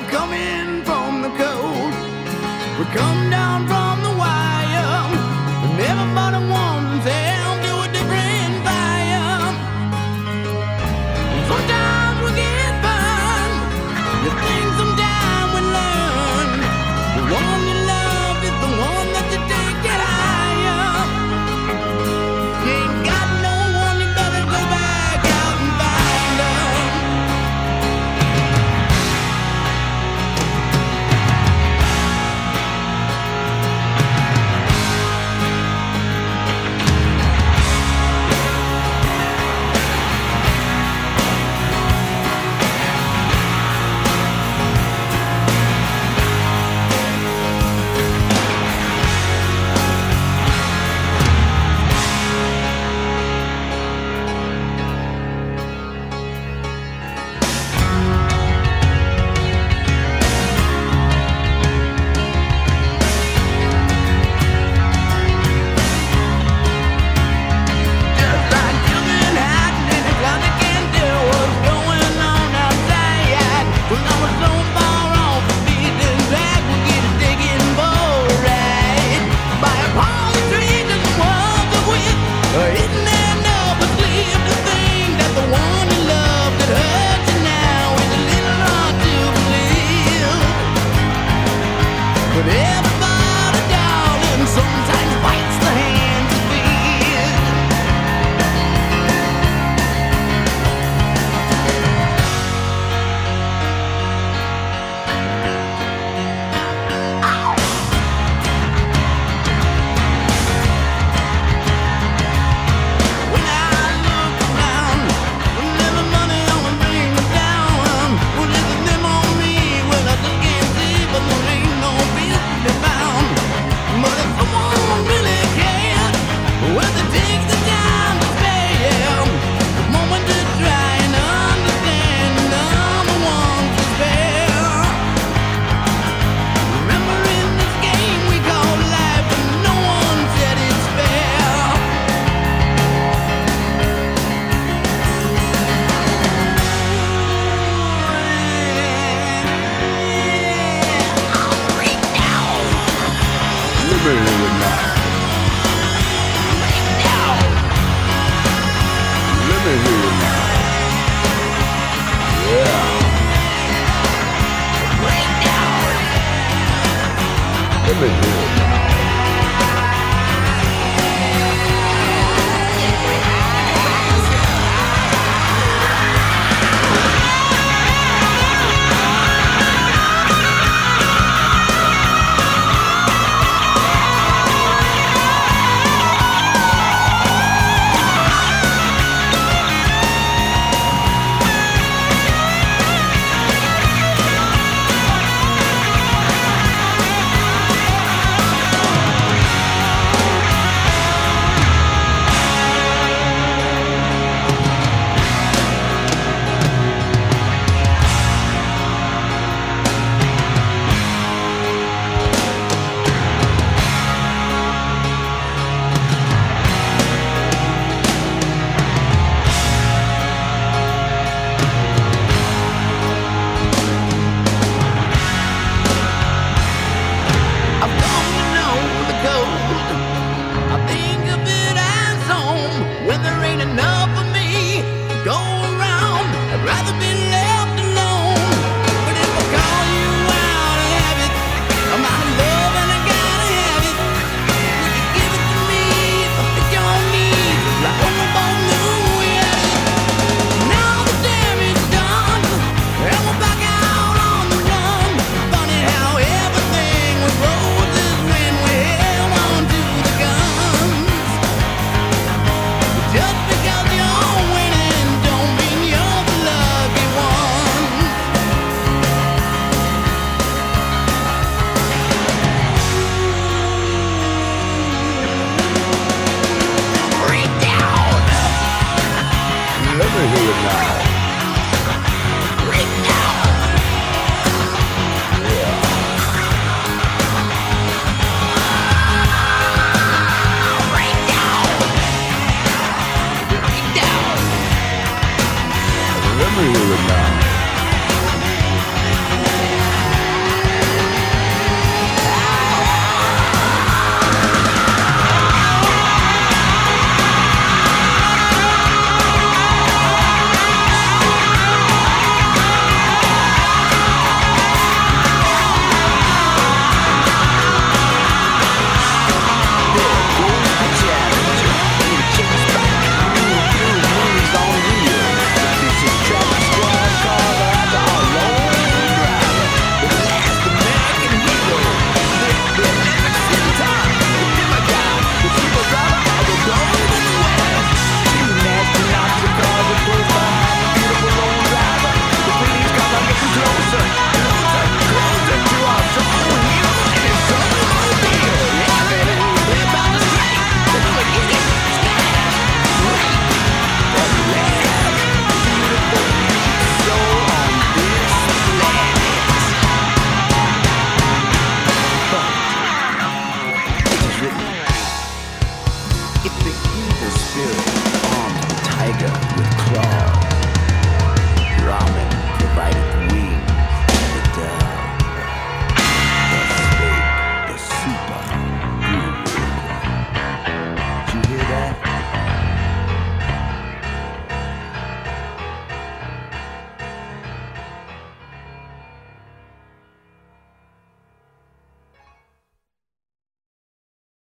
coming from the cold. We come down from the wire, and everybody wants them to a different fire. Sometimes we get burned. You think sometime we learn. The one you love is the one that you take it higher. You ain't got no one, you better go back out and find them. But everybody, darling, sometimes bites the hand that feeds. When I look around, when every money only brings me down, well, is it them on me? Well, I just can't see, but there ain't no business found. But if someone really cares, well, it takes the time to spare. The moment to try and understand, and I'm the one to spare. Remember in this game we call life, and no one said it's fair. Let me hear it now. Let me hear it now. Yeah. Let me hear it.